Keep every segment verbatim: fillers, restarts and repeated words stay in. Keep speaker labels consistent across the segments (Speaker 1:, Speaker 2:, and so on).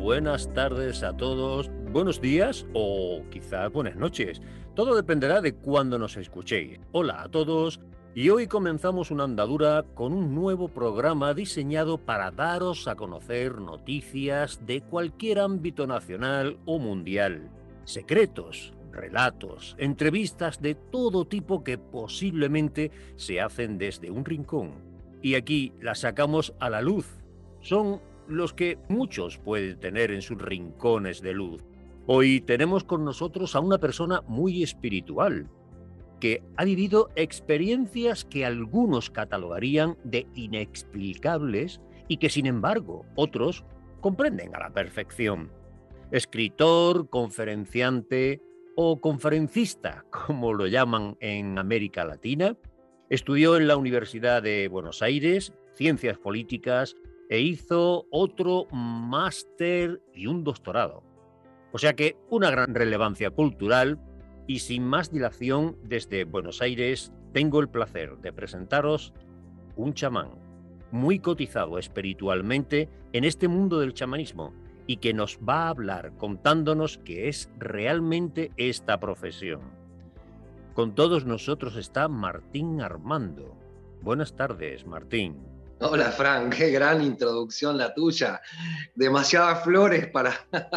Speaker 1: buenas tardes a todos, buenos días o quizás buenas noches. Todo dependerá de cuándo nos escuchéis. Hola a todos y hoy comenzamos una andadura con un nuevo programa diseñado para daros a conocer noticias de cualquier ámbito nacional o mundial. Secretos, relatos, entrevistas de todo tipo que posiblemente se hacen desde un rincón. Y aquí las sacamos a la luz. Son los que muchos pueden tener en sus rincones de luz. Hoy tenemos con nosotros a una persona muy espiritual, que ha vivido experiencias que algunos catalogarían de inexplicables y que, sin embargo, otros comprenden a la perfección. Escritor, conferenciante o conferencista, como lo llaman en América Latina, estudió en la Universidad de Buenos Aires Ciencias Políticas e hizo otro máster y un doctorado. O sea que una gran relevancia cultural. Y sin más dilación, desde Buenos Aires tengo el placer de presentaros un chamán muy cotizado espiritualmente en este mundo del chamanismo y que nos va a hablar contándonos qué es realmente esta profesión. Con todos nosotros está Martín Armando. Buenas tardes, Martín.
Speaker 2: Hola, Fran, qué gran introducción la tuya. Demasiadas flores para,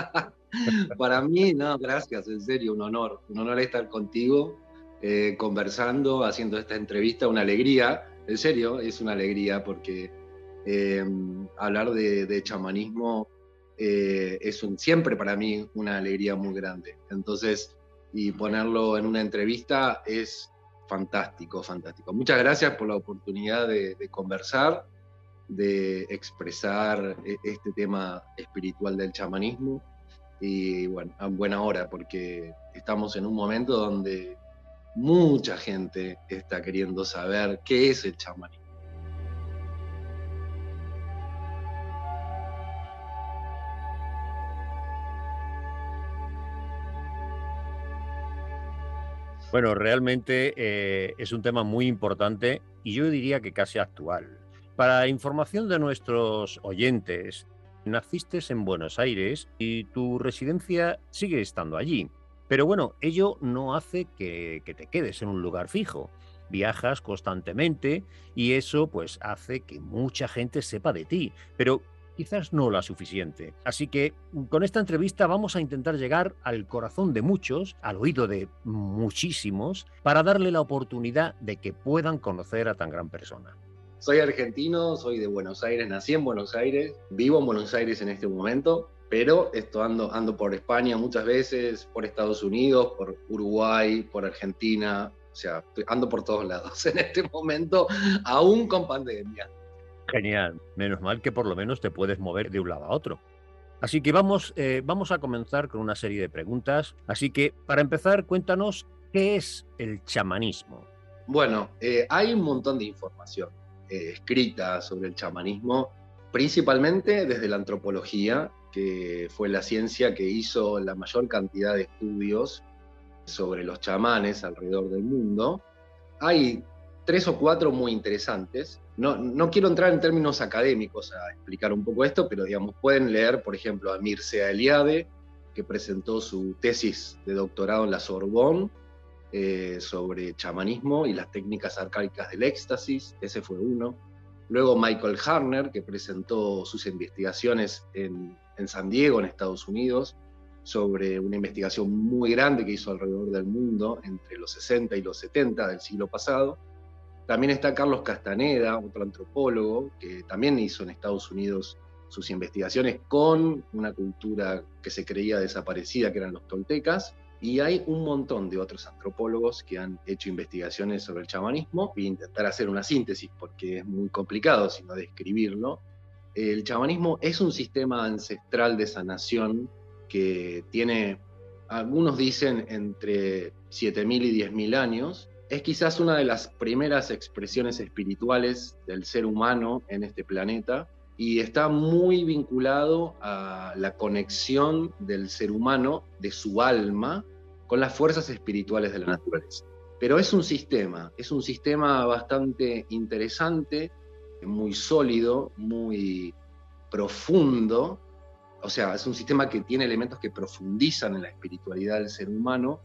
Speaker 2: para mí. No, gracias, en serio, un honor. Un honor estar contigo, eh, conversando, haciendo esta entrevista, una alegría. En serio, es una alegría porque eh, hablar de, de chamanismo eh, es un, siempre para mí una alegría muy grande. Entonces, y ponerlo en una entrevista es fantástico, fantástico. Muchas gracias por la oportunidad de, de conversar, de expresar este tema espiritual del chamanismo. Y bueno, a buena hora, porque estamos en un momento donde mucha gente está queriendo saber qué es el chamanismo.
Speaker 1: Bueno, realmente eh, es un tema muy importante y yo diría que casi actual. Para información de nuestros oyentes, naciste en Buenos Aires y tu residencia sigue estando allí. Pero bueno, ello no hace que, que te quedes en un lugar fijo. Viajas constantemente y eso pues hace que mucha gente sepa de ti. Pero quizás no la suficiente. Así que con esta entrevista vamos a intentar llegar al corazón de muchos, al oído de muchísimos, para darle la oportunidad de que puedan conocer a tan gran persona.
Speaker 2: Soy argentino, soy de Buenos Aires, nací en Buenos Aires, vivo en Buenos Aires en este momento, pero esto ando, ando por España muchas veces, por Estados Unidos, por Uruguay, por Argentina, o sea, ando por todos lados en este momento, aún con pandemia.
Speaker 1: Genial, menos mal que por lo menos te puedes mover de un lado a otro. Así que vamos, eh, vamos a comenzar con una serie de preguntas. Así que, para empezar, cuéntanos qué es el chamanismo.
Speaker 2: Bueno, eh, hay un montón de información eh, escrita sobre el chamanismo, principalmente desde la antropología, que fue la ciencia que hizo la mayor cantidad de estudios sobre los chamanes alrededor del mundo. Hay tres o cuatro muy interesantes. No, no quiero entrar en términos académicos a explicar un poco esto, pero digamos, pueden leer, por ejemplo, a Mircea Eliade, que presentó su tesis de doctorado en la Sorbonne eh, sobre chamanismo y las técnicas arcaicas del éxtasis. Ese fue uno. Luego Michael Harner, que presentó sus investigaciones en, en San Diego, en Estados Unidos, sobre una investigación muy grande que hizo alrededor del mundo entre los sesenta y los setenta del siglo pasado. También está Carlos Castaneda, otro antropólogo, que también hizo en Estados Unidos sus investigaciones con una cultura que se creía desaparecida, que eran los toltecas. Y hay un montón de otros antropólogos que han hecho investigaciones sobre el chamanismo. Voy a intentar hacer una síntesis porque es muy complicado, sino describirlo. El chamanismo es un sistema ancestral de sanación que tiene, algunos dicen, entre siete mil y diez mil años. Es quizás una de las primeras expresiones espirituales del ser humano en este planeta y está muy vinculado a la conexión del ser humano, de su alma, con las fuerzas espirituales de la naturaleza. Pero es un sistema, es un sistema bastante interesante, muy sólido, muy profundo, o sea, es un sistema que tiene elementos que profundizan en la espiritualidad del ser humano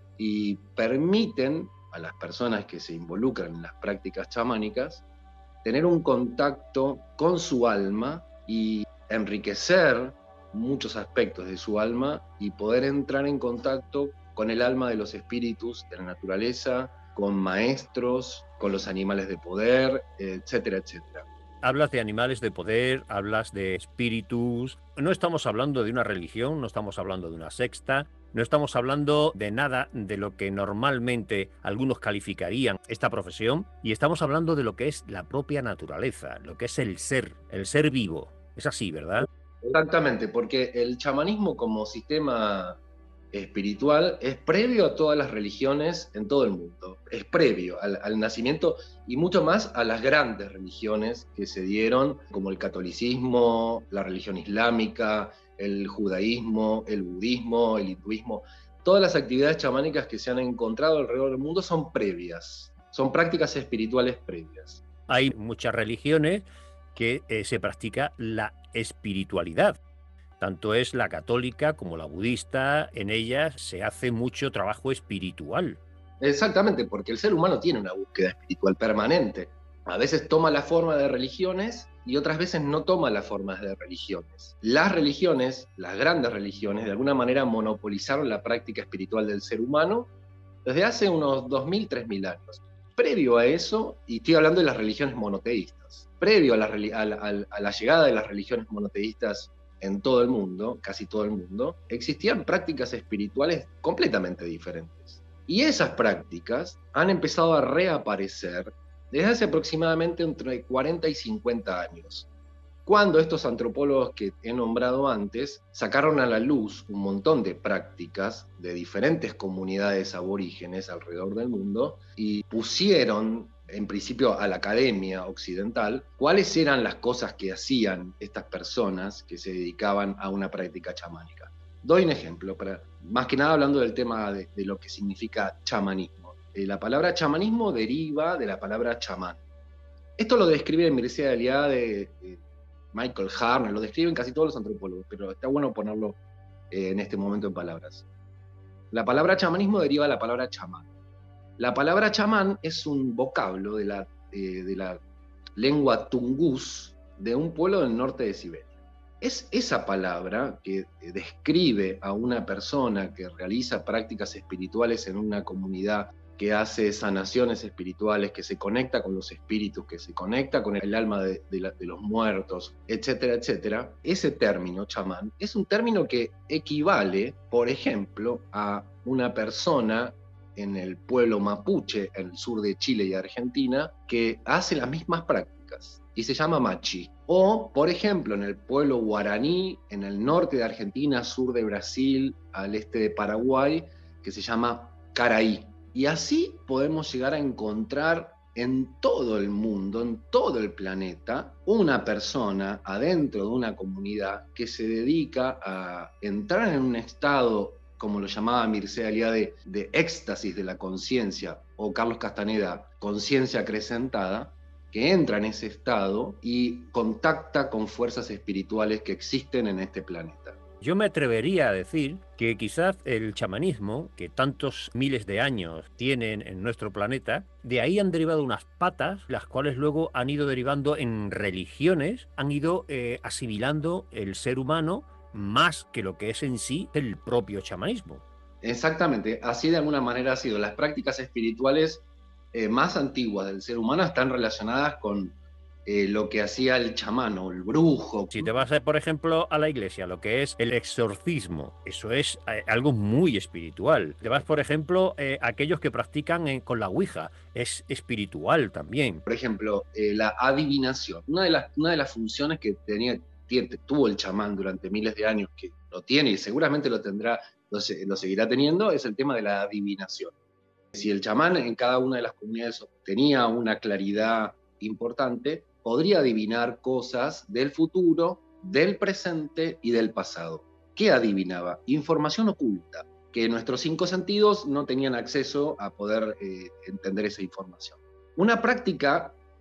Speaker 2: y permiten a las personas que se involucran en las prácticas chamánicas tener un contacto con su alma y enriquecer muchos aspectos de su alma y poder entrar en contacto con el alma de los espíritus de la naturaleza, con maestros, con los animales de poder, etcétera, etcétera.
Speaker 1: Hablas de animales de poder, hablas de espíritus. No estamos hablando de una religión, no estamos hablando de una secta, no estamos hablando de nada de lo que normalmente algunos calificarían esta profesión, y estamos hablando de lo que es la propia naturaleza, lo que es el ser, el ser vivo. Es así, ¿verdad?
Speaker 2: Exactamente, porque el chamanismo como sistema espiritual es previo a todas las religiones en todo el mundo, es previo al, al nacimiento y mucho más a las grandes religiones que se dieron, como el catolicismo, la religión islámica, el judaísmo, el budismo, el hinduismo. Todas las actividades chamánicas que se han encontrado alrededor del mundo son previas, son prácticas espirituales previas.
Speaker 1: Hay muchas religiones que eh, se practica la espiritualidad. Tanto es la católica como la budista, en ellas se hace mucho trabajo espiritual.
Speaker 2: Exactamente, porque el ser humano tiene una búsqueda espiritual permanente. A veces toma la forma de religiones y otras veces no toma las formas de religiones. Las religiones, las grandes religiones, de alguna manera monopolizaron la práctica espiritual del ser humano desde hace unos dos mil, tres mil años. Previo a eso, y estoy hablando de las religiones monoteístas, previo a la, a la, a la llegada de las religiones monoteístas en todo el mundo, casi todo el mundo, existían prácticas espirituales completamente diferentes. Y esas prácticas han empezado a reaparecer desde hace aproximadamente entre cuarenta y cincuenta años, cuando estos antropólogos que he nombrado antes sacaron a la luz un montón de prácticas de diferentes comunidades aborígenes alrededor del mundo y pusieron en principio a la academia occidental, cuáles eran las cosas que hacían estas personas que se dedicaban a una práctica chamánica. Doy un ejemplo, para, más que nada hablando del tema de, de lo que significa chamanismo. Eh, la palabra chamanismo deriva de la palabra chamán. Esto lo describe Mircea Eliade, de Michael Harner, lo describen casi todos los antropólogos, pero está bueno ponerlo eh, en este momento en palabras. La palabra chamanismo deriva de la palabra chamán. La palabra chamán es un vocablo de la, eh, de la lengua tungús de un pueblo del norte de Siberia. Es esa palabra que describe a una persona que realiza prácticas espirituales en una comunidad, que hace sanaciones espirituales, que se conecta con los espíritus, que se conecta con el alma de, de, la, de los muertos, etcétera, etcétera. Ese término, chamán, es un término que equivale, por ejemplo, a una persona en el pueblo mapuche, en el sur de Chile y Argentina, que hace las mismas prácticas y se llama machi. O, por ejemplo, en el pueblo guaraní, en el norte de Argentina, sur de Brasil, al este de Paraguay, que se llama caraí. Y así podemos llegar a encontrar en todo el mundo, en todo el planeta, una persona adentro de una comunidad que se dedica a entrar en un estado, como lo llamaba Mircea Eliade, de, de éxtasis de la conciencia, o Carlos Castaneda, conciencia acrecentada, que entra en ese estado y contacta con fuerzas espirituales que existen en este planeta.
Speaker 1: Yo me atrevería a decir que quizás el chamanismo, que tantos miles de años tienen en nuestro planeta, de ahí han derivado unas patas, las cuales luego han ido derivando en religiones, han ido eh, asimilando el ser humano más que lo que es en sí el propio chamanismo.
Speaker 2: Exactamente, así de alguna manera ha sido. Las prácticas espirituales eh, más antiguas del ser humano están relacionadas con eh, lo que hacía el chamán o el brujo.
Speaker 1: Si te vas, a, por ejemplo, a la iglesia, lo que es el exorcismo, eso es eh, algo muy espiritual. Te vas, por ejemplo, eh, a aquellos que practican eh, con la ouija, es espiritual también.
Speaker 2: Por ejemplo, eh, la adivinación. Una de las, una de las funciones que tenía, tuvo el chamán durante miles de años, que lo tiene y seguramente lo tendrá, lo, lo seguirá teniendo, es el tema de la adivinación. Si el chamán en cada una de las comunidades tenía una claridad importante, podría adivinar cosas del futuro, del presente y del pasado. ¿Qué adivinaba? Información oculta, que nuestros cinco sentidos no tenían acceso a poder eh, entender esa información. Una práctica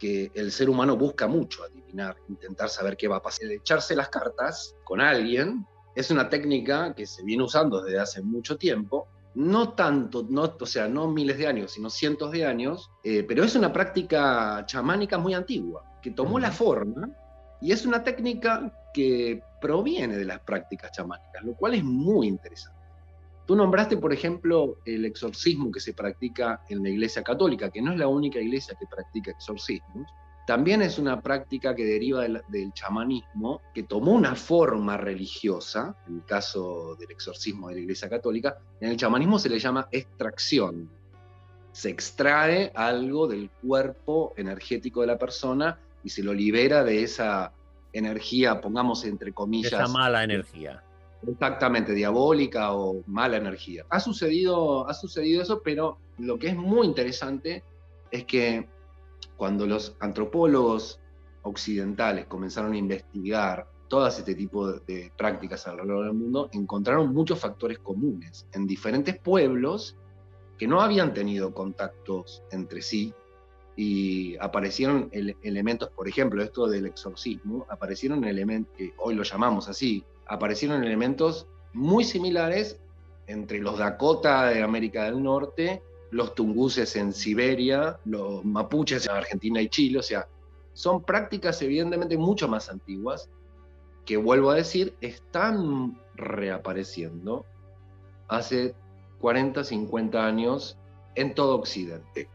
Speaker 2: que el ser humano busca mucho adivinar, intentar saber qué va a pasar. El echarse las cartas con alguien es una técnica que se viene usando desde hace mucho tiempo, no tanto, no, o sea, no miles de años, sino cientos de años, eh, pero es una práctica chamánica muy antigua, que tomó la forma, y es una técnica que proviene de las prácticas chamánicas, lo cual es muy interesante. Tú nombraste, por ejemplo, el exorcismo que se practica en la Iglesia Católica, que no es la única iglesia que practica exorcismos. También es una práctica que deriva del, del chamanismo, que tomó una forma religiosa, en el caso del exorcismo de la Iglesia Católica. En el chamanismo se le llama extracción. Se extrae algo del cuerpo energético de la persona y se lo libera de esa energía, pongamos entre comillas...
Speaker 1: Esa mala energía.
Speaker 2: Exactamente, diabólica o mala energía. Ha sucedido, ha sucedido eso, pero lo que es muy interesante es que cuando los antropólogos occidentales comenzaron a investigar todas este tipo de, de prácticas alrededor del mundo, encontraron muchos factores comunes en diferentes pueblos que no habían tenido contactos entre sí, y aparecieron ele elementos, por ejemplo, esto del exorcismo, aparecieron elementos, que hoy lo llamamos así, aparecieron elementos muy similares entre los Dakota de América del Norte, los tunguses en Siberia, los mapuches en Argentina y Chile. O sea, son prácticas evidentemente mucho más antiguas que, vuelvo a decir, están reapareciendo hace cuarenta, cincuenta años en todo Occidente.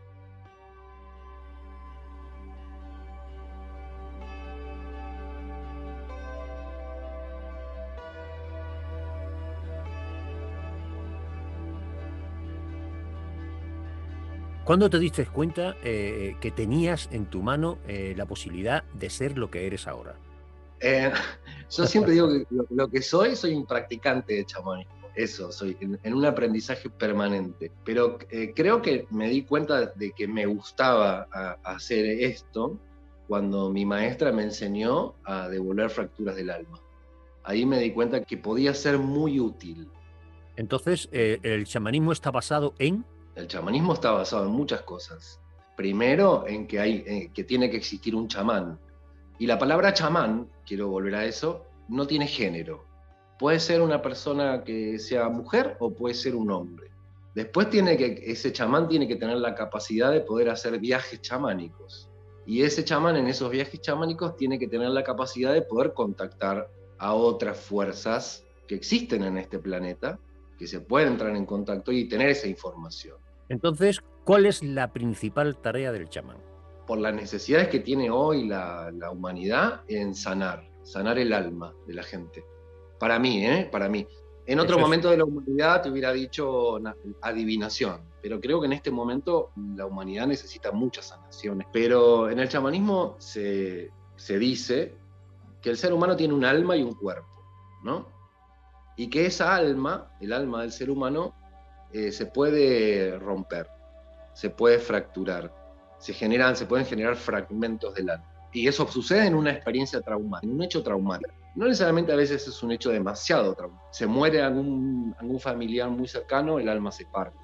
Speaker 1: ¿Cuándo te diste cuenta eh, que tenías en tu mano eh, la posibilidad de ser lo que eres ahora?
Speaker 2: Eh, yo siempre digo que lo, lo que soy, soy un practicante de chamanismo. Eso, soy en, en un aprendizaje permanente. Pero eh, creo que me di cuenta de que me gustaba a, a hacer esto cuando mi maestra me enseñó a devolver fracturas del alma. Ahí me di cuenta que podía ser muy útil.
Speaker 1: Entonces, eh, ¿el chamanismo está basado en...?
Speaker 2: El chamanismo está basado en muchas cosas. Primero, en que, hay, eh, que tiene que existir un chamán. Y la palabra chamán, quiero volver a eso, no tiene género. Puede ser una persona que sea mujer o puede ser un hombre. Después tiene que, ese chamán tiene que tener la capacidad de poder hacer viajes chamánicos. Y ese chamán en esos viajes chamánicos tiene que tener la capacidad de poder contactar a otras fuerzas que existen en este planeta, que se puede entrar en contacto y tener esa información.
Speaker 1: Entonces, ¿cuál es la principal tarea del chamán?
Speaker 2: Por las necesidades que tiene hoy la, la humanidad en sanar, sanar el alma de la gente. Para mí, ¿eh? Para mí. En otro
Speaker 1: Eso
Speaker 2: momento
Speaker 1: es...
Speaker 2: de la humanidad te hubiera dicho adivinación, pero creo que en este momento la humanidad necesita muchas sanaciones. Pero en el chamanismo se, se dice que el ser humano tiene un alma y un cuerpo, ¿no? Y que esa alma, el alma del ser humano, eh, se puede romper, se puede fracturar, se, generan, se pueden generar fragmentos del alma. Y eso sucede en una experiencia traumática, en un hecho traumático. No necesariamente a veces es un hecho demasiado traumático. Se muere algún, algún familiar muy cercano, el alma se parte.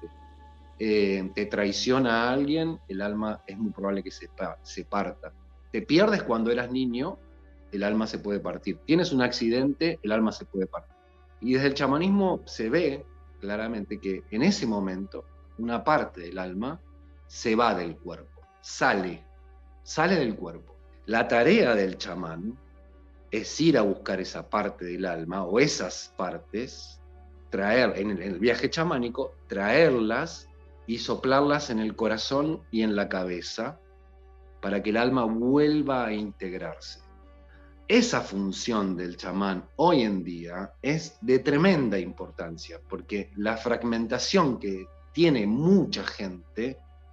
Speaker 2: Eh, te traiciona a alguien, el alma es muy probable que se, se parta. Te pierdes cuando eras niño, el alma se puede partir. Tienes un accidente, el alma se puede partir. Y desde el chamanismo se ve claramente que en ese momento una parte del alma se va del cuerpo, sale, sale del cuerpo. La tarea del chamán es ir a buscar esa parte del alma o esas partes, traer en el, en el viaje chamánico, traerlas y soplarlas en el corazón y en la cabeza para que el alma vuelva a integrarse. Esa función del chamán hoy en día es de tremenda importancia, porque la fragmentación que tiene mucha gente,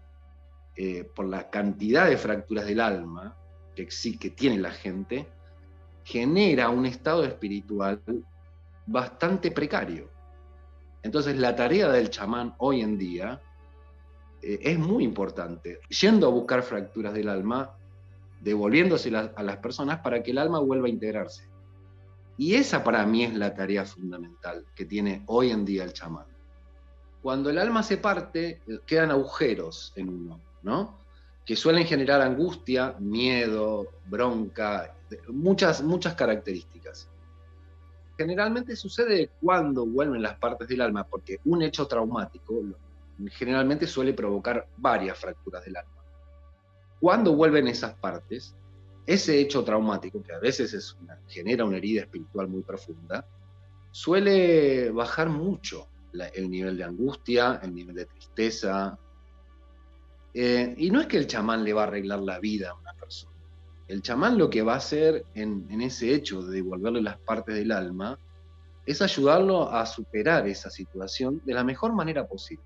Speaker 2: eh, por la cantidad de fracturas del alma que, que tiene la gente, genera un estado espiritual bastante precario. Entonces la tarea del chamán hoy en día eh, es muy importante, yendo a buscar fracturas del alma, devolviéndoselas a las personas para que el alma vuelva a integrarse. Y esa para mí es la tarea fundamental que tiene hoy en día el chamán. Cuando el alma se parte, quedan agujeros en uno, ¿no? que suelen generar angustia, miedo, bronca, muchas, muchas características. Generalmente sucede cuando vuelven las partes del alma, porque un hecho traumático generalmente suele provocar varias fracturas del alma. Cuando vuelven esas partes, ese hecho traumático, que a veces es una, genera una herida espiritual muy profunda, suele bajar mucho la, el nivel de angustia, el nivel de tristeza. Eh, y no es que el chamán le va a arreglar la vida a una persona. El chamán lo que va a hacer en, en ese hecho de devolverle las partes del alma es ayudarlo a superar esa situación de la mejor manera posible.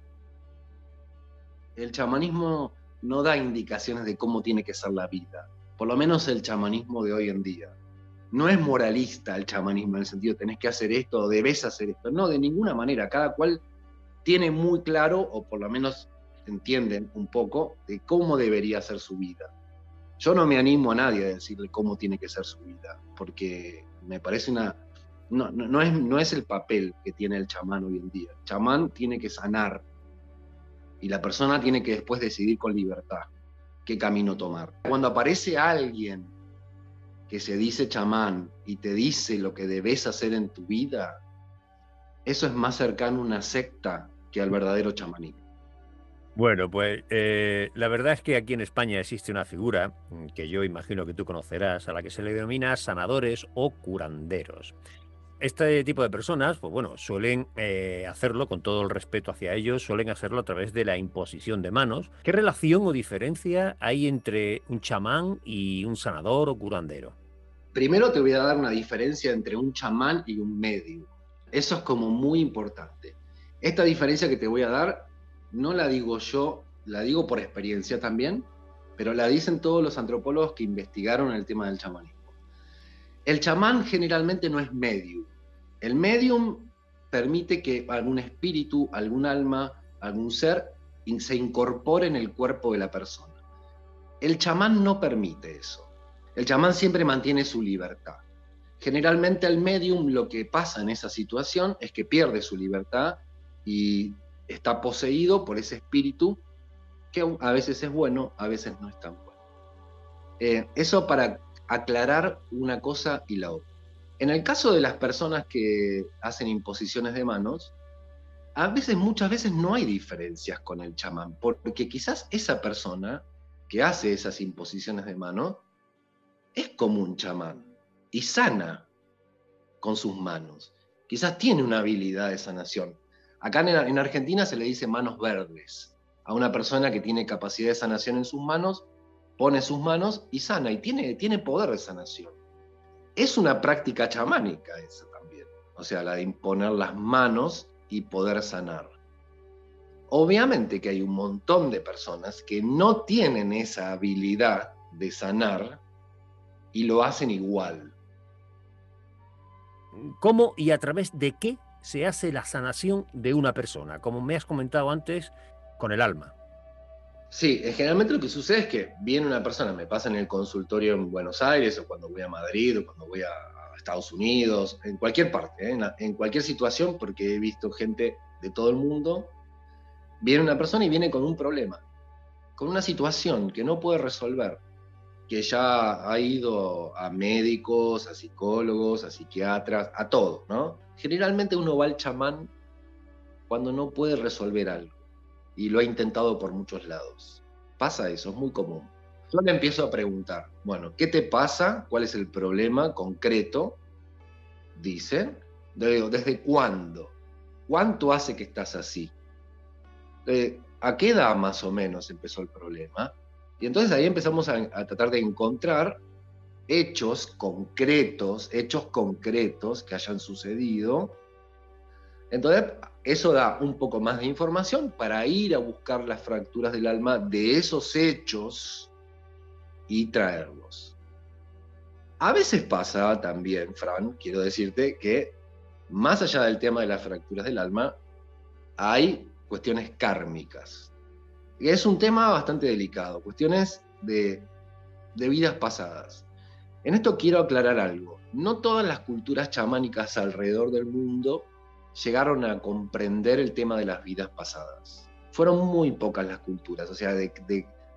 Speaker 2: El chamanismo no da indicaciones de cómo tiene que ser la vida, por lo menos el chamanismo de hoy en día. No es moralista el chamanismo en el sentido tenés que hacer esto o debes hacer esto. No, de ninguna manera. Cada cual tiene muy claro, o por lo menos entienden un poco, de cómo debería ser su vida. Yo no me animo a nadie a decirle cómo tiene que ser su vida, porque me parece una... No, no, no, es, no es el papel que tiene el chamán hoy en día. El chamán tiene que sanar y la persona tiene que después decidir con libertad qué camino tomar. Cuando aparece alguien que se dice chamán y te dice lo que debes hacer en tu vida, eso es más cercano a una secta que al verdadero chamanismo.
Speaker 1: Bueno, pues eh, la verdad es que aquí en España existe una figura mm, que yo imagino que tú conocerás, a la que se le denomina sanadores o curanderos. Este tipo de personas, pues bueno, suelen eh, hacerlo con todo el respeto hacia ellos, suelen hacerlo a través de la imposición de manos. ¿Qué relación o diferencia hay entre un chamán y un sanador o curandero?
Speaker 2: Primero te voy a dar una diferencia entre un chamán y un médium. Eso es como muy importante. Esta diferencia que te voy a dar no la digo yo, la digo por experiencia también, pero la dicen todos los antropólogos que investigaron el tema del chamanismo. El chamán generalmente no es medium. El medium permite que algún espíritu, algún alma, algún ser se incorpore en el cuerpo de la persona. El chamán no permite eso. El chamán siempre mantiene su libertad. Generalmente el medium lo que pasa en esa situación es que pierde su libertad y está poseído por ese espíritu que a veces es bueno, a veces no es tan bueno. Eh, eso para aclarar una cosa y la otra. En el caso de las personas que hacen imposiciones de manos, a veces, muchas veces no hay diferencias con el chamán, porque quizás esa persona que hace esas imposiciones de manos es como un chamán y sana con sus manos. Quizás tiene una habilidad de sanación. Acá en, en Argentina se le dice manos verdes a una persona que tiene capacidad de sanación en sus manos, pone sus manos y sana, y tiene, tiene poder de sanación. Es una práctica chamánica esa también, o sea, la de imponer las manos y poder sanar. Obviamente que hay un montón de personas que no tienen esa habilidad de sanar y lo hacen igual.
Speaker 1: ¿Cómo y a través de qué se hace la sanación de una persona? Como me has comentado antes, con el alma.
Speaker 2: Sí, generalmente lo que sucede es que viene una persona, me pasa en el consultorio en Buenos Aires, o cuando voy a Madrid, o cuando voy a Estados Unidos, en cualquier parte, ¿eh? en, la, en cualquier situación, porque he visto gente de todo el mundo. Viene una persona y viene con un problema, con una situación que no puede resolver, que ya ha ido a médicos, a psicólogos, a psiquiatras, a todo, ¿no? Generalmente uno va al chamán cuando no puede resolver algo, y lo ha intentado por muchos lados. Pasa eso, es muy común. Yo le empiezo a preguntar, bueno, ¿qué te pasa? ¿Cuál es el problema concreto? Dicen, ¿desde cuándo? ¿Cuánto hace que estás así? Eh, ¿A qué edad más o menos empezó el problema? Y entonces ahí empezamos a, a tratar de encontrar hechos concretos, hechos concretos que hayan sucedido. Entonces, eso da un poco más de información para ir a buscar las fracturas del alma de esos hechos y traerlos. A veces pasa también, Fran, quiero decirte que más allá del tema de las fracturas del alma, hay cuestiones kármicas. Y es un tema bastante delicado, cuestiones de, de vidas pasadas. En esto quiero aclarar algo. No todas las culturas chamánicas alrededor del mundo llegaron a comprender el tema de las vidas pasadas. Fueron muy pocas las culturas, o sea, de, de,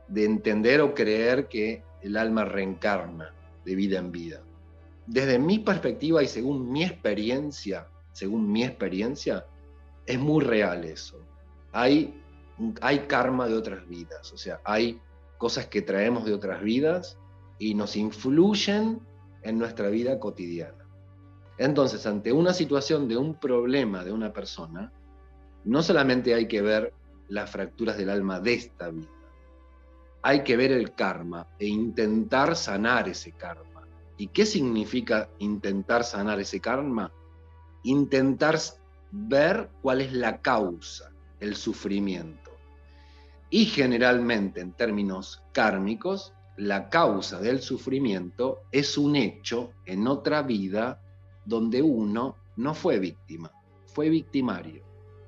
Speaker 2: de entender o creer que el alma reencarna de vida en vida. Desde mi perspectiva y según mi experiencia, según mi experiencia, es muy real eso. Hay, hay karma de otras vidas, o sea, hay cosas que traemos de otras vidas y nos influyen en nuestra vida cotidiana. Entonces, ante una situación de un problema de una persona, no solamente hay que ver las fracturas del alma de esta vida, hay que ver el karma e intentar sanar ese karma. ¿Y qué significa intentar sanar ese karma? Intentar ver cuál es la causa, el sufrimiento. Y generalmente, en términos kármicos, la causa del sufrimiento es un hecho en otra vida donde uno no fue víctima, fue victimario.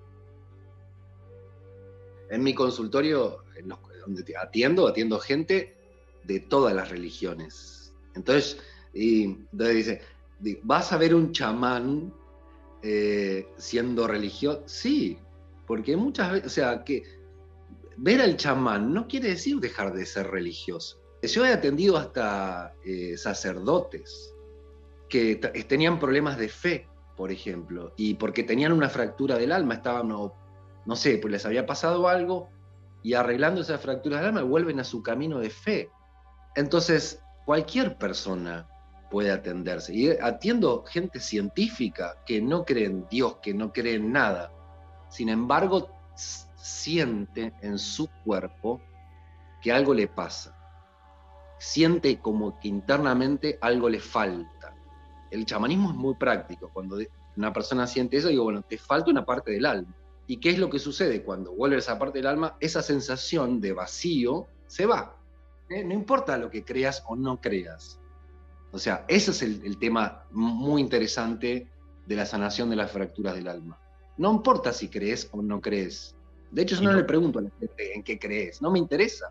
Speaker 2: En mi consultorio, en los, donde atiendo, atiendo gente de todas las religiones. Entonces, y, entonces dice, ¿vas a ver un chamán eh, siendo religioso? Sí, porque muchas veces, o sea, que ver al chamán no quiere decir dejar de ser religioso. Yo he atendido hasta eh, sacerdotes que tenían problemas de fe, por ejemplo, y porque tenían una fractura del alma, estaban, no, no sé, pues les había pasado algo, y arreglando esa fractura del alma vuelven a su camino de fe. Entonces, cualquier persona puede atenderse. Y atiendo gente científica que no cree en Dios, que no cree en nada. Sin embargo, siente en su cuerpo que algo le pasa. Siente como que internamente algo le falta. El chamanismo es muy práctico. Cuando una persona siente eso, digo, bueno, te falta una parte del alma. ¿Y qué es lo que sucede? Cuando vuelve esa parte del alma, esa sensación de vacío se va. ¿Eh? No importa lo que creas o no creas. O sea, ese es el, el tema muy interesante de la sanación de las fracturas del alma. No importa si crees o no crees. De hecho, yo no, no le pregunto a la gente en qué crees. No me interesa.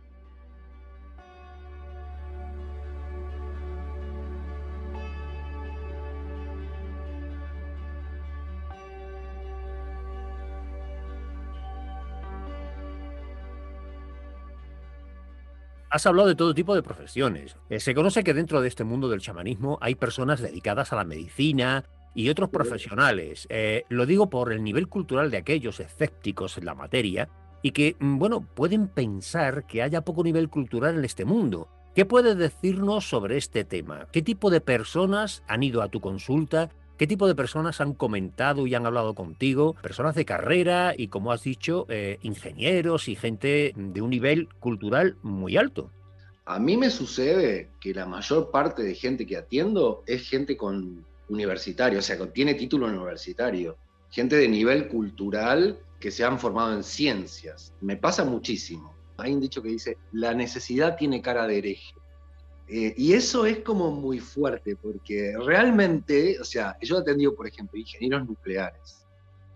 Speaker 1: Has hablado de todo tipo de profesiones. Eh, se conoce que dentro de este mundo del chamanismo hay personas dedicadas a la medicina y otros profesionales. Eh, lo digo por el nivel cultural de aquellos escépticos en la materia y que, bueno, pueden pensar que haya poco nivel cultural en este mundo. ¿Qué puedes decirnos sobre este tema? ¿Qué tipo de personas han ido a tu consulta? ¿Qué tipo de personas han comentado y han hablado contigo? Personas de carrera y, como has dicho, eh, ingenieros y gente de un nivel cultural muy alto.
Speaker 2: A mí me sucede que la mayor parte de gente que atiendo es gente con universitario, o sea, que tiene título universitario. Gente de nivel cultural que se han formado en ciencias. Me pasa muchísimo. Hay un dicho que dice, la necesidad tiene cara de hereje. Eh, y eso es como muy fuerte, porque realmente, o sea, yo he atendido, por ejemplo, ingenieros nucleares,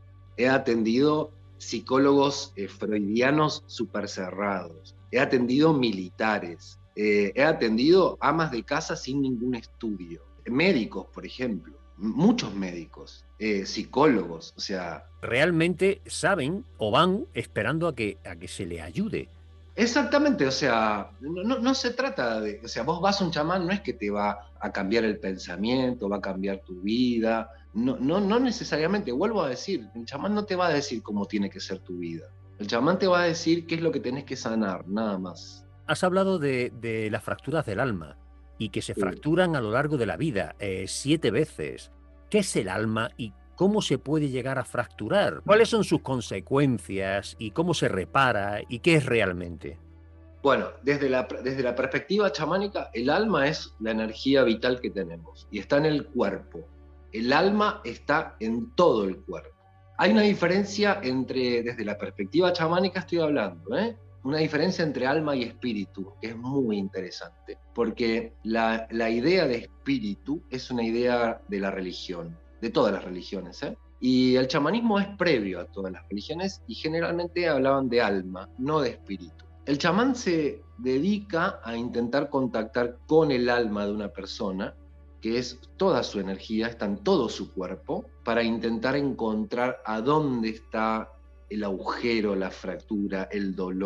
Speaker 2: he atendido psicólogos eh, freudianos súper cerrados, he atendido militares, eh, he atendido amas de casa sin ningún estudio, médicos, por ejemplo, muchos médicos, eh, psicólogos, o sea...
Speaker 1: Realmente saben o van esperando a que, a que se le ayude.
Speaker 2: Exactamente, o sea, no, no, no se trata de, o sea, vos vas a un chamán, no es que te va a cambiar el pensamiento, va a cambiar tu vida, no, no, no necesariamente, vuelvo a decir, el chamán no te va a decir cómo tiene que ser tu vida, el chamán te va a decir qué es lo que tenés que sanar, nada más.
Speaker 1: Has hablado de, de las fracturas del alma y que se sí. fracturan a lo largo de la vida, eh, siete veces. ¿Qué es el alma y cómo se puede llegar a fracturar? ¿Cuáles son sus consecuencias y cómo se repara y qué es realmente?
Speaker 2: Bueno, desde la, desde la perspectiva chamánica, el alma es la energía vital que tenemos y está en el cuerpo. El alma está en todo el cuerpo. Hay una diferencia entre, desde la perspectiva chamánica estoy hablando, ¿eh? Una diferencia entre alma y espíritu, que es muy interesante, porque la, la idea de espíritu es una idea de la religión, de todas las religiones, ¿eh? Y el chamanismo es previo a todas las religiones y generalmente hablaban de alma, no de espíritu. El chamán se dedica a intentar contactar con el alma de una persona, que es toda su energía, está en todo su cuerpo, para intentar encontrar a dónde está el agujero, la fractura, el dolor.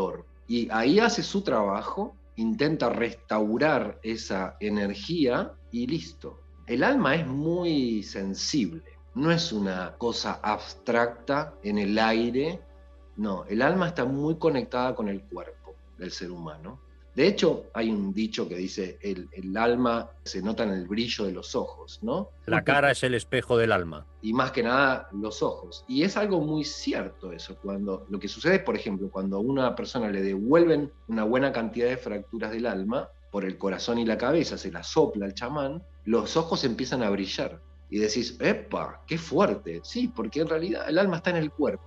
Speaker 2: Y ahí hace su trabajo, intenta restaurar esa energía y listo. El alma es muy sensible, no es una cosa abstracta en el aire, no, el alma está muy conectada con el cuerpo del ser humano. De hecho, hay un dicho que dice, el, el alma se nota en el brillo de los ojos, ¿no?
Speaker 1: La cara es el espejo del alma.
Speaker 2: Y más que nada los ojos. Y es algo muy cierto eso. Cuando, lo que sucede es, por ejemplo, cuando a una persona le devuelven una buena cantidad de fracturas del alma, por el corazón y la cabeza, se la sopla el chamán, los ojos empiezan a brillar. Y decís, ¡epa! ¡Qué fuerte! Sí, porque en realidad el alma está en el cuerpo.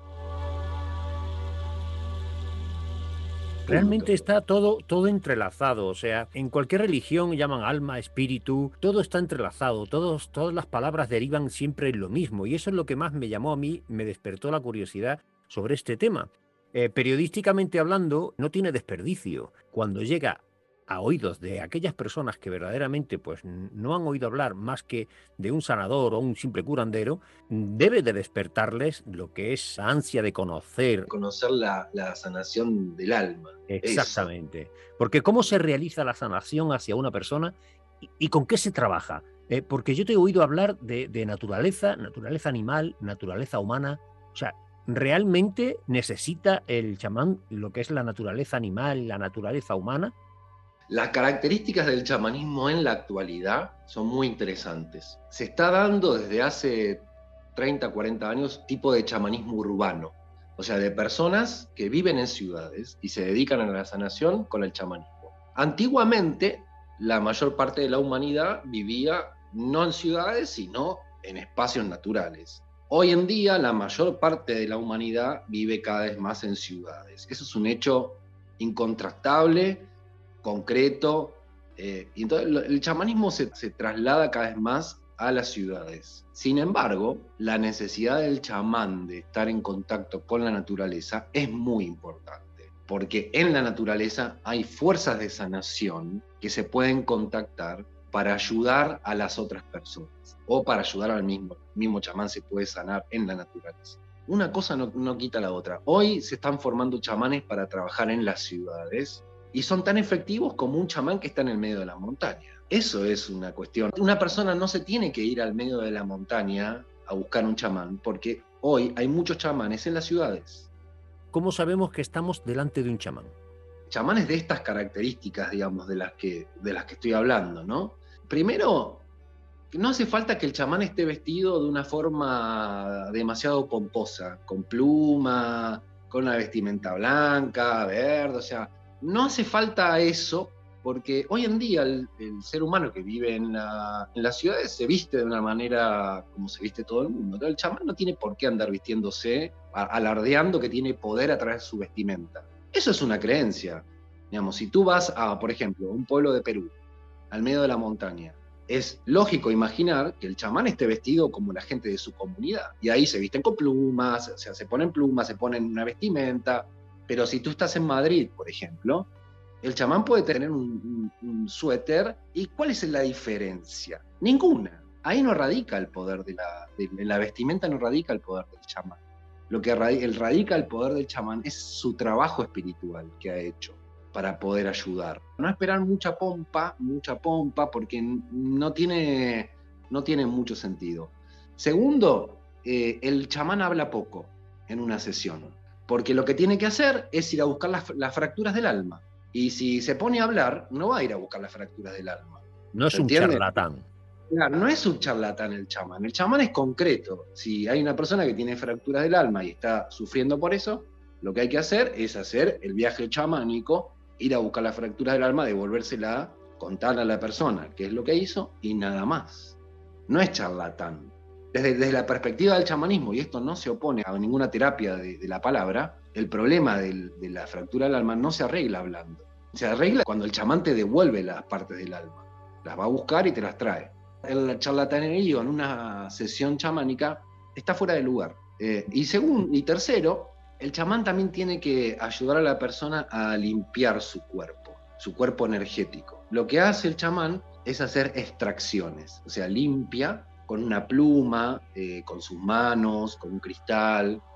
Speaker 1: Realmente está todo, todo entrelazado, o sea, en cualquier religión llaman alma, espíritu, todo está entrelazado, todos, todas las palabras derivan siempre en lo mismo, y eso es lo que más me llamó a mí, me despertó la curiosidad sobre este tema. Eh, periodísticamente hablando, no tiene desperdicio. Cuando llega a oídos de aquellas personas que verdaderamente pues, no han oído hablar más que de un sanador o un simple curandero, debe de despertarles lo que es ansia de conocer.
Speaker 2: Conocer la, la sanación del alma.
Speaker 1: Exactamente.
Speaker 2: Eso.
Speaker 1: Porque ¿cómo se realiza la sanación hacia una persona y, y con qué se trabaja? Eh, porque yo te he oído hablar de, de naturaleza, naturaleza animal, naturaleza humana. O sea, ¿realmente necesita el chamán lo que es la naturaleza animal, la naturaleza humana?
Speaker 2: Las características del chamanismo en la actualidad son muy interesantes. Se está dando desde hace treinta, cuarenta años tipo de chamanismo urbano, o sea, de personas que viven en ciudades y se dedican a la sanación con el chamanismo. Antiguamente, la mayor parte de la humanidad vivía no en ciudades, sino en espacios naturales. Hoy en día, la mayor parte de la humanidad vive cada vez más en ciudades. Eso es un hecho incontrastable, concreto, eh, y entonces el chamanismo se, se traslada cada vez más a las ciudades. Sin embargo, la necesidad del chamán de estar en contacto con la naturaleza es muy importante, porque en la naturaleza hay fuerzas de sanación que se pueden contactar para ayudar a las otras personas, o para ayudar al mismo, el mismo chamán se puede sanar en la naturaleza. Una cosa no, no quita la otra. Hoy se están formando chamanes para trabajar en las ciudades, y son tan efectivos como un chamán que está en el medio de la montaña. Eso es una cuestión. Una persona no se tiene que ir al medio de la montaña a buscar un chamán, porque hoy hay muchos chamanes en las ciudades.
Speaker 1: ¿Cómo sabemos que estamos delante de un chamán?
Speaker 2: Chamanes de estas características, digamos, de las que, de las que estoy hablando, ¿no? Primero, no hace falta que el chamán esté vestido de una forma demasiado pomposa, con pluma, con una vestimenta blanca, verde, o sea, no hace falta eso, porque hoy en día el, el ser humano que vive en, la, en las ciudades se viste de una manera como se viste todo el mundo. Entonces el chamán no tiene por qué andar vistiéndose, alardeando que tiene poder a través de su vestimenta. Eso es una creencia. Digamos, si tú vas a, por ejemplo, un pueblo de Perú, al medio de la montaña, es lógico imaginar que el chamán esté vestido como la gente de su comunidad. Y ahí se visten con plumas, o sea, se ponen plumas, se ponen una vestimenta. Pero si tú estás en Madrid, por ejemplo, el chamán puede tener un, un, un suéter. ¿Y cuál es la diferencia? Ninguna. Ahí no radica el poder de la, de, de la vestimenta, no radica el poder del chamán. Lo que el, radica el poder del chamán es su trabajo espiritual que ha hecho para poder ayudar. No esperar mucha pompa, mucha pompa, porque no tiene, no tiene mucho sentido. Segundo, eh, el chamán habla poco en una sesión, porque lo que tiene que hacer es ir a buscar las, las fracturas del alma. Y si se pone a hablar, no va a ir a buscar las fracturas del alma.
Speaker 1: No es un charlatán.
Speaker 2: Claro, no es un charlatán el chamán. El chamán es concreto. Si hay una persona que tiene fracturas del alma y está sufriendo por eso, lo que hay que hacer es hacer el viaje chamánico, ir a buscar la fractura del alma, devolvérsela, contarle a la persona qué es lo que hizo y nada más. No es charlatán. Desde, desde la perspectiva del chamanismo, y esto no se opone a ninguna terapia de, de la palabra, el problema del, de la fractura del alma no se arregla hablando. Se arregla cuando el chamán te devuelve las partes del alma. Las va a buscar y te las trae. El charlatanería en una sesión chamánica está fuera de lugar. Eh, y, segundo, y tercero, el chamán también tiene que ayudar a la persona a limpiar su cuerpo, su cuerpo energético. Lo que hace el chamán es hacer extracciones, o sea, limpia con una pluma, eh, con sus manos, con un cristal,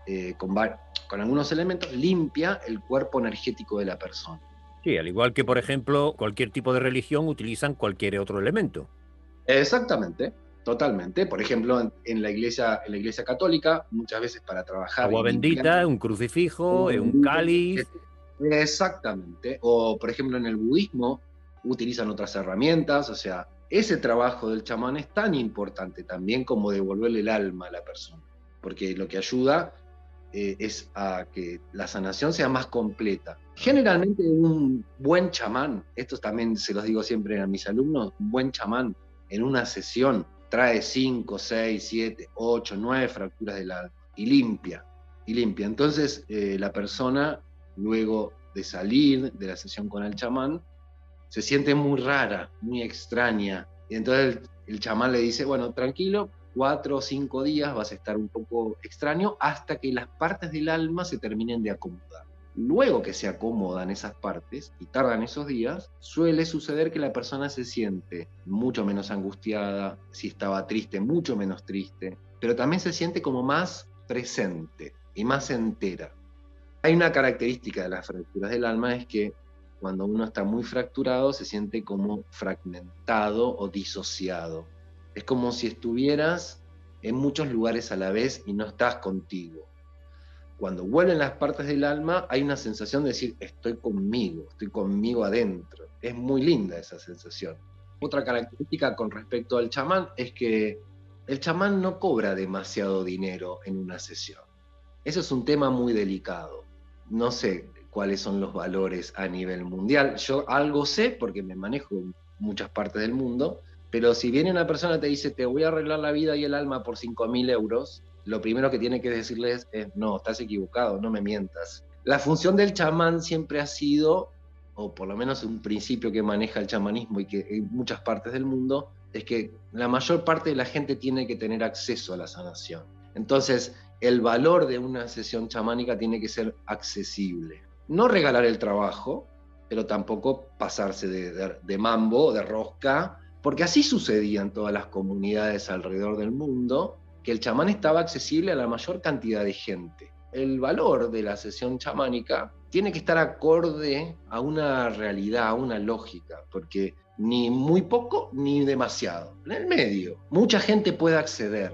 Speaker 2: eh, con, con algunos elementos, limpia el cuerpo energético de la persona.
Speaker 1: Sí, al igual que, por ejemplo, cualquier tipo de religión utilizan cualquier otro elemento.
Speaker 2: Exactamente, totalmente. Por ejemplo, en, en la iglesia, en la iglesia católica, muchas veces para trabajar
Speaker 1: Agua
Speaker 2: y limpiar.
Speaker 1: bendita, un crucifijo, un cáliz.
Speaker 2: Exactamente. O, por ejemplo, en el budismo utilizan otras herramientas. O sea, ese trabajo del chamán es tan importante también como devolverle el alma a la persona. Porque lo que ayuda eh, es a que la sanación sea más completa. Generalmente un buen chamán, esto también se los digo siempre a mis alumnos, un buen chamán en una sesión trae cinco, seis, siete, ocho, nueve fracturas del alma y limpia, y limpia. Entonces eh, la persona, luego de salir de la sesión con el chamán, se siente muy rara, muy extraña. Y entonces el, el chamán le dice, bueno, tranquilo, cuatro o cinco días vas a estar un poco extraño hasta que las partes del alma se terminen de acomodar. Luego que se acomodan esas partes y tardan esos días, suele suceder que la persona se siente mucho menos angustiada, si estaba triste, mucho menos triste, pero también se siente como más presente y más entera. Hay una característica de las fracturas del alma, es que cuando uno está muy fracturado se siente como fragmentado o disociado. Es como si estuvieras en muchos lugares a la vez y no estás contigo. Cuando vuelven las partes del alma, hay una sensación de decir, estoy conmigo, estoy conmigo adentro. Es muy linda esa sensación. Otra característica con respecto al chamán es que el chamán no cobra demasiado dinero en una sesión. Eso es un tema muy delicado. No sé cuáles son los valores a nivel mundial. Yo algo sé porque me manejo en muchas partes del mundo, pero si viene una persona y te dice, te voy a arreglar la vida y el alma por cinco mil euros, lo primero que tiene que decirles es, no, estás equivocado, no me mientas. La función del chamán siempre ha sido, o por lo menos un principio que maneja el chamanismo y que en muchas partes del mundo, es que la mayor parte de la gente tiene que tener acceso a la sanación. Entonces, el valor de una sesión chamánica tiene que ser accesible. No regalar el trabajo, pero tampoco pasarse de, de, de mambo, de rosca, porque así sucedía en todas las comunidades alrededor del mundo, que el chamán estaba accesible a la mayor cantidad de gente. El valor de la sesión chamánica tiene que estar acorde a una realidad, a una lógica, porque ni muy poco ni demasiado. En el medio, mucha gente puede acceder.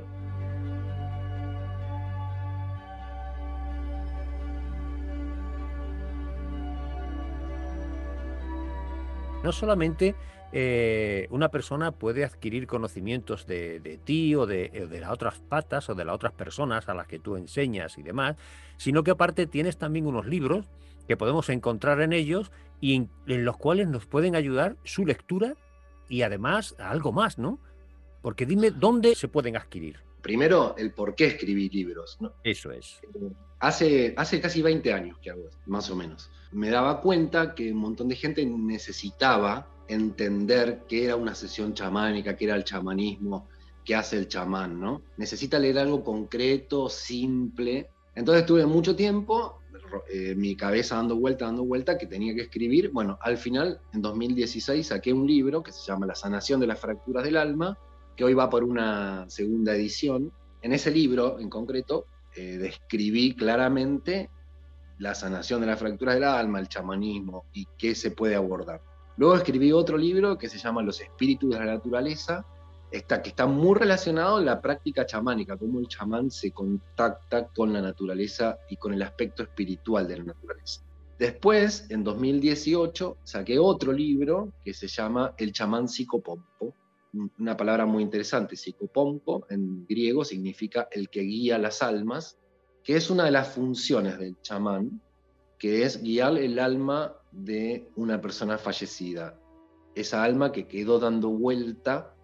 Speaker 1: No solamente eh, una persona puede adquirir conocimientos de, de ti o de, de las otras patas o de las otras personas a las que tú enseñas y demás, sino que aparte tienes también unos libros que podemos encontrar en ellos y en, en los cuales nos pueden ayudar su lectura y además algo más, ¿no? Porque dime, ¿dónde se pueden adquirir?
Speaker 2: Primero, el por qué escribí libros, ¿no?
Speaker 1: Eso es.
Speaker 2: Hace, hace casi veinte años que hago esto, más o menos. Me daba cuenta que un montón de gente necesitaba entender qué era una sesión chamánica, qué era el chamanismo, qué hace el chamán, ¿no? Necesita leer algo concreto, simple. Entonces tuve mucho tiempo, eh, mi cabeza dando vuelta, dando vuelta, que tenía que escribir. Bueno, al final, en dos mil dieciséis, saqué un libro que se llama La sanación de las fracturas del alma, que hoy va por una segunda edición. En ese libro, en concreto, eh, describí claramente la sanación de las fracturas del alma, el chamanismo y qué se puede abordar. Luego escribí otro libro que se llama Los espíritus de la naturaleza, está, que está muy relacionado a la práctica chamánica, cómo el chamán se contacta con la naturaleza y con el aspecto espiritual de la naturaleza. Después, en dos mil dieciocho, saqué otro libro que se llama El chamán psicopompo, una palabra muy interesante. Psicopompo en griego significa el que guía las almas, que es una de las funciones del chamán, que es guiar el alma de una persona fallecida. Esa alma que quedó dando vuelta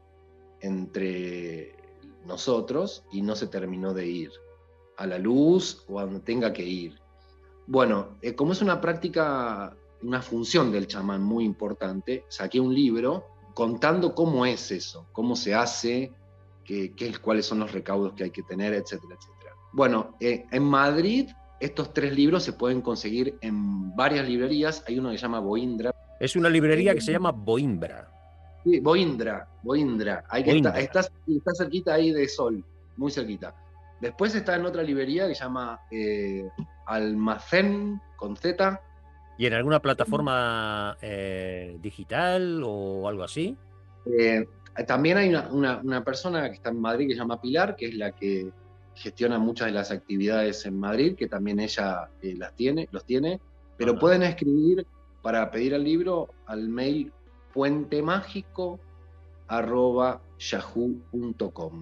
Speaker 2: entre nosotros y no se terminó de ir a la luz o a donde tenga que ir. Bueno, eh, como es una práctica, una función del chamán muy importante, saqué un libro contando cómo es eso, cómo se hace, qué, qué, cuáles son los recaudos que hay que tener, etcétera, etcétera. Bueno, eh, en Madrid estos tres libros se pueden conseguir en varias librerías. Hay uno que se llama Boindra.
Speaker 1: Es una librería que se llama Boimbra.
Speaker 2: Sí, Boindra, Boindra. Hay que
Speaker 1: Boindra.
Speaker 2: Está, está, está cerquita ahí de Sol, muy cerquita. Después está en otra librería que se llama eh, Almacén con Z.
Speaker 1: ¿Y en alguna plataforma eh, digital o algo así?
Speaker 2: Eh, También hay una, una, una persona que está en Madrid que se llama Pilar, que es la que gestiona muchas de las actividades en Madrid, que también ella eh, las tiene, los tiene, pero
Speaker 1: Ajá.
Speaker 2: pueden escribir para pedir el libro al mail puentemágico arroba yahoo punto com.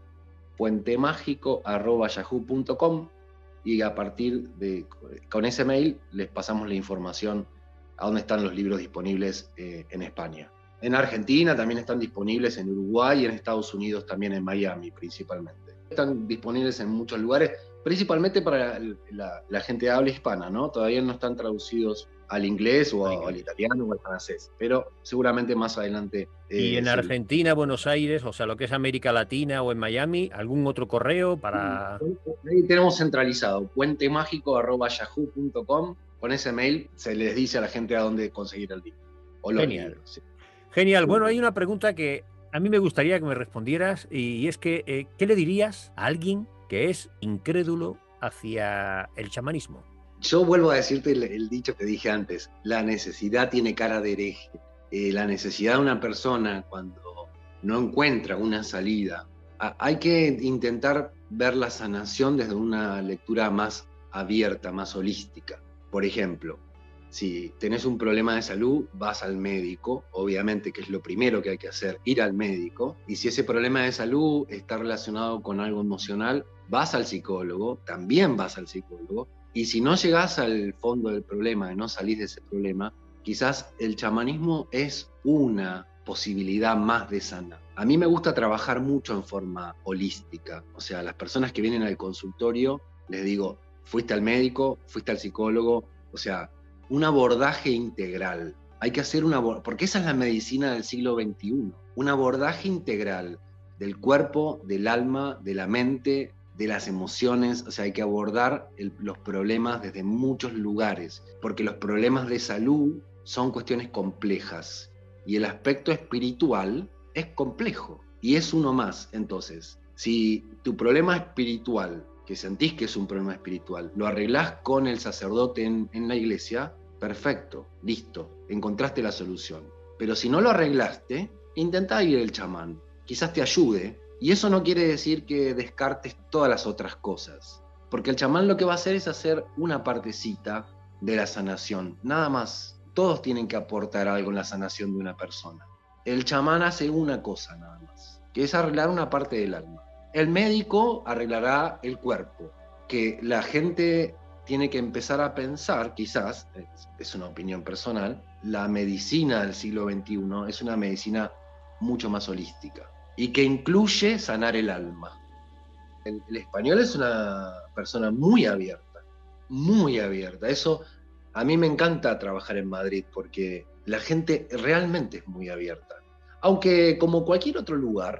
Speaker 2: puentemágico arroba yahoo punto com, y a partir de con ese mail les pasamos la información a dónde están los libros disponibles eh, en España. En Argentina también están disponibles, en Uruguay y en Estados Unidos también, en Miami principalmente. Están disponibles en muchos lugares, principalmente para la, la, la gente de habla hispana, ¿no? Todavía no están traducidos al inglés o
Speaker 1: Al
Speaker 2: a, al
Speaker 1: inglés.
Speaker 2: italiano o al francés, pero seguramente más adelante
Speaker 1: Y
Speaker 2: eh,
Speaker 1: en
Speaker 2: se...
Speaker 1: Argentina, Buenos Aires, o sea, lo que es América Latina o en Miami, ¿algún otro correo para...?
Speaker 2: Ahí tenemos centralizado, puentemágico arroba yahoo punto com. Con ese mail se les dice a la gente a dónde conseguir el libro, o los
Speaker 1: Genial.
Speaker 2: libros. Sí.
Speaker 1: Genial. Bueno, hay una pregunta que a mí me gustaría que me respondieras y es que, eh, ¿qué le dirías a alguien que es incrédulo hacia el chamanismo?
Speaker 2: Yo vuelvo a decirte el, el dicho que dije antes, la necesidad tiene cara de hereje. Eh, la necesidad de una persona cuando no encuentra una salida, a, hay que intentar ver la sanación desde una lectura más abierta, más holística. Por ejemplo, si tenés un problema de salud, vas al médico, obviamente que es lo primero que hay que hacer, ir al médico, y si ese problema de salud está relacionado con algo emocional, vas al psicólogo, también vas al psicólogo, y si no llegás al fondo del problema, y no salís de ese problema, quizás el chamanismo es una posibilidad más de sanar. A mí me gusta trabajar mucho en forma holística, o sea, las personas que vienen al consultorio, les digo, fuiste al médico, fuiste al psicólogo, o sea, un abordaje integral. Hay que hacer una, porque esa es la medicina del siglo veintiuno, un abordaje integral del cuerpo, del alma, de la mente, de las emociones. O sea, hay que abordar el, los problemas desde muchos lugares, porque los problemas de salud son cuestiones complejas y el aspecto espiritual es complejo y es uno más. Entonces, si tu problema espiritual, que sentís que es un problema espiritual, lo arreglás con el sacerdote en, en la iglesia, perfecto, listo, encontraste la solución. Pero si no lo arreglaste, intentá ir al chamán, quizás te ayude, y eso no quiere decir que descartes todas las otras cosas, porque el chamán lo que va a hacer es hacer una partecita de la sanación, nada más. Todos tienen que aportar algo en la sanación de una persona. El chamán hace una cosa nada más, que es arreglar una parte del alma. El médico arreglará el cuerpo, que la gente tiene que empezar a pensar, quizás, es una opinión personal, la medicina del siglo veintiuno es una medicina mucho más holística y que incluye sanar el alma. El, el español es una persona muy abierta, muy abierta. Eso, a mí me encanta trabajar en Madrid porque la gente realmente es muy abierta. Aunque como cualquier otro lugar,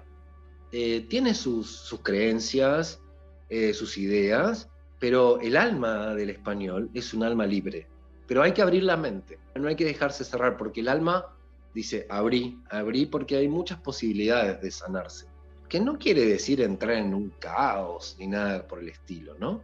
Speaker 2: eh, tiene sus, sus creencias, eh, sus ideas, pero el alma del español es un alma libre. Pero hay que abrir la mente, no hay que dejarse cerrar, porque el alma dice, abrí, abrí, porque hay muchas posibilidades de sanarse. Que no quiere decir entrar en un caos ni nada por el estilo, ¿no?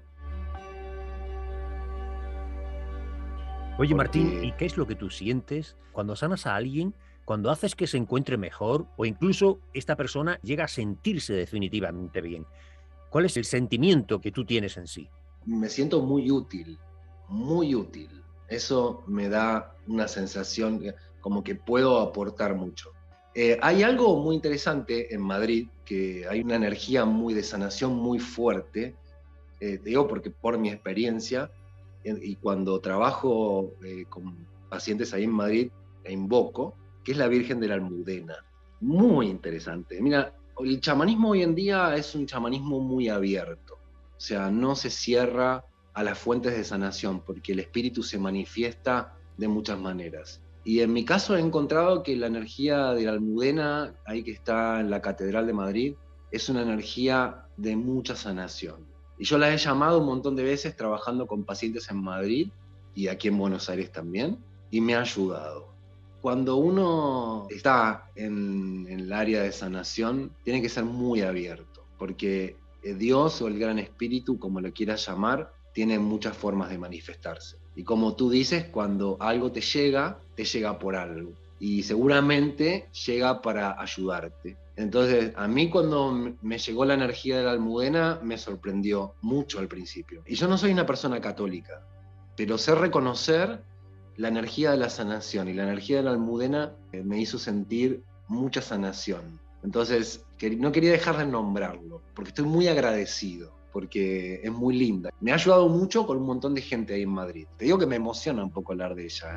Speaker 1: Oye, Martín,
Speaker 2: Porque
Speaker 1: ¿y qué es lo que tú sientes cuando sanas a alguien, cuando haces que se encuentre mejor o incluso esta persona llega a sentirse definitivamente bien? ¿Cuál es el sentimiento que tú tienes en sí?
Speaker 2: me siento muy útil, muy útil. Eso me da una sensación como que puedo aportar mucho. Eh, hay algo muy interesante en Madrid, que hay una energía muy de sanación muy fuerte, eh, te digo porque por mi experiencia, eh, y cuando trabajo eh, con pacientes ahí en Madrid, la invoco, que es la Virgen de la Almudena. Muy interesante. Mira, el chamanismo hoy en día es un chamanismo muy abierto. O sea, no se cierra a las fuentes de sanación, porque el espíritu se manifiesta de muchas maneras. Y en mi caso he encontrado que la energía de la Almudena, ahí que está en la Catedral de Madrid, es una energía de mucha sanación. Y yo la he llamado un montón de veces trabajando con pacientes en Madrid y aquí en Buenos Aires también, y me ha ayudado. Cuando uno está en, en el área de sanación, tiene que ser muy abierto, porque eh, Dios o el Gran Espíritu, como lo quieras llamar, tiene muchas formas de manifestarse. Y como tú dices, cuando algo te llega, te llega por algo. Y seguramente llega para ayudarte. Entonces, a mí cuando me llegó la energía de la almudena, me sorprendió mucho al principio. Y yo no soy una persona católica, pero sé reconocer la energía de la sanación. Y la energía de la almudena eh, me hizo sentir mucha sanación. Entonces, que, no quería dejar de nombrarlo, porque estoy muy agradecido, porque es muy linda. Me ha ayudado mucho con un montón de gente ahí en Madrid. Te digo que me emociona un poco hablar de ella.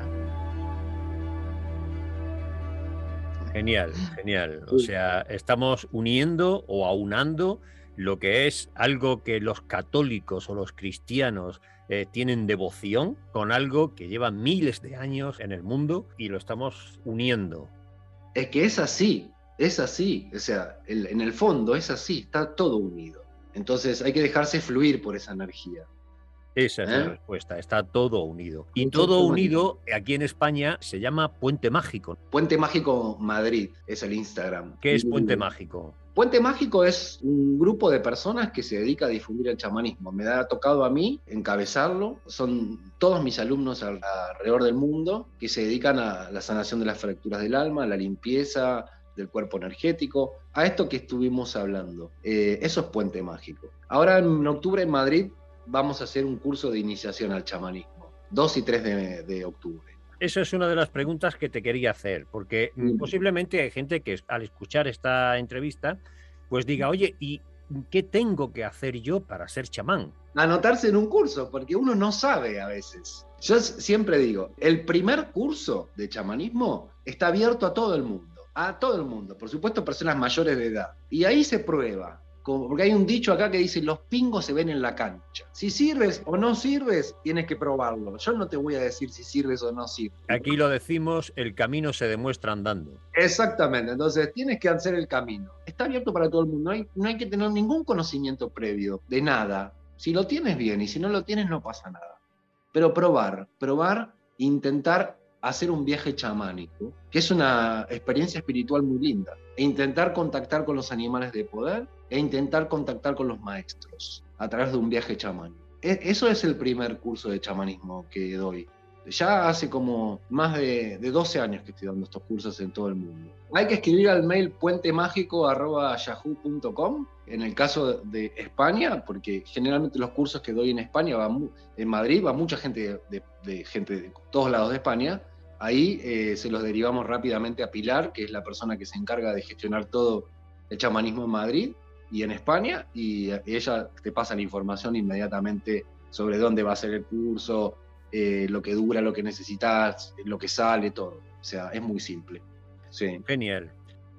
Speaker 1: Genial, genial. O sea, estamos uniendo o aunando lo que es algo que los católicos o los cristianos eh, tienen devoción con algo que lleva miles de años en el mundo y lo estamos uniendo.
Speaker 2: Es que es así, es así. O sea, el, en el fondo es así, está todo unido. Entonces hay que dejarse fluir por esa energía.
Speaker 1: Esa es
Speaker 2: ¿Eh?
Speaker 1: la respuesta, está todo unido. Y todo unido aquí en España se llama Puente Mágico.
Speaker 2: Puente Mágico Madrid es el Instagram.
Speaker 1: ¿Qué es Puente Mágico?
Speaker 2: Puente Mágico es un grupo de personas que se dedica a difundir el chamanismo. Me ha tocado a mí encabezarlo. Son todos mis alumnos alrededor del mundo que se dedican a la sanación de las fracturas del alma, a la limpieza del cuerpo energético, a esto que estuvimos hablando. Eh, eso es Puente Mágico. Ahora en octubre en Madrid vamos a hacer un curso de iniciación al chamanismo, dos y tres de, de octubre.
Speaker 1: Esa es una de las preguntas que te quería hacer, porque sí. posiblemente hay gente que al escuchar esta entrevista, pues diga, oye, ¿y qué tengo que hacer yo para ser chamán?
Speaker 2: Anotarse en un curso, porque uno no sabe a veces. Yo siempre digo, el primer curso de chamanismo está abierto a todo el mundo, a todo el mundo, por supuesto personas mayores de edad, y ahí se prueba. Porque hay un dicho acá que dice, los pingos se ven en la cancha. Si sirves o no sirves, tienes que probarlo. Yo no te voy a decir si sirves o no sirves.
Speaker 1: Aquí lo decimos, el camino se demuestra andando.
Speaker 2: Exactamente, entonces tienes que hacer el camino. Está abierto para todo el mundo, no hay, no hay que tener ningún conocimiento previo de nada. Si lo tienes bien y si no lo tienes no pasa nada. Pero probar, probar, intentar hacer un viaje chamánico, que es una experiencia espiritual muy linda, e intentar contactar con los animales de poder, e intentar contactar con los maestros a través de un viaje chamánico. Eso es el primer curso de chamanismo que doy. Ya hace como más de, de doce años que estoy dando estos cursos en todo el mundo. Hay que escribir al mail puentemágico arroba yahoo punto com en el caso de España, porque generalmente los cursos que doy en España, va mu- en Madrid, va mucha gente de, de, gente de todos lados de España. Ahí eh, se los derivamos rápidamente a Pilar, que es la persona que se encarga de gestionar todo el chamanismo en Madrid y en España, y ella te pasa la información inmediatamente sobre dónde va a ser el curso, eh, lo que dura, lo que necesitas, lo que sale, todo. O sea, es muy simple. Sí.
Speaker 1: Genial.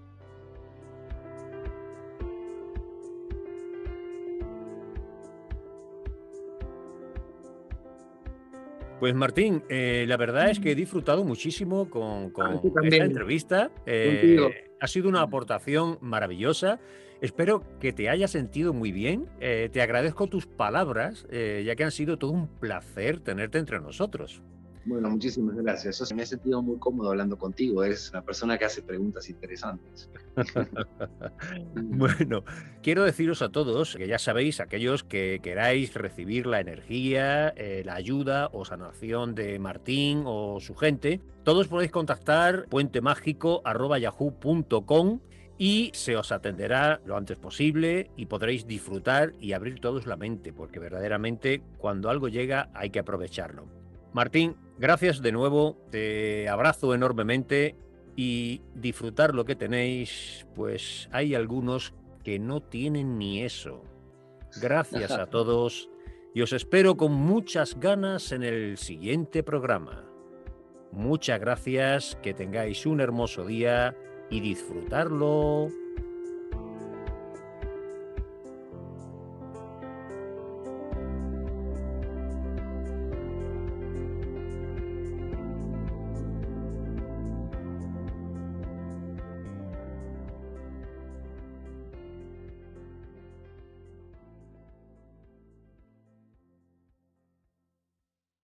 Speaker 1: Pues Martín, eh, la verdad es que he disfrutado muchísimo con, con
Speaker 2: Ah,
Speaker 1: esta entrevista. Eh, ha sido una aportación maravillosa. Espero que te hayas sentido muy bien. Eh, te agradezco tus palabras, eh, ya que han sido todo un placer tenerte entre nosotros.
Speaker 2: Bueno, muchísimas gracias. Yo me he sentido muy cómodo hablando contigo. Eres una persona que hace preguntas interesantes.
Speaker 1: Bueno, quiero deciros a todos que ya sabéis, aquellos que queráis recibir la energía, eh, la ayuda o sanación de Martín o su gente, todos podéis contactar puentemágico arroba yahoo punto com y se os atenderá lo antes posible y podréis disfrutar y abrir todos la mente, porque verdaderamente cuando algo llega hay que aprovecharlo. Martín, gracias de nuevo, te abrazo enormemente y disfrutar lo que tenéis, pues hay algunos que no tienen ni eso. Gracias a todos y os espero con muchas ganas en el siguiente programa. Muchas gracias, que tengáis un hermoso día y disfrutarlo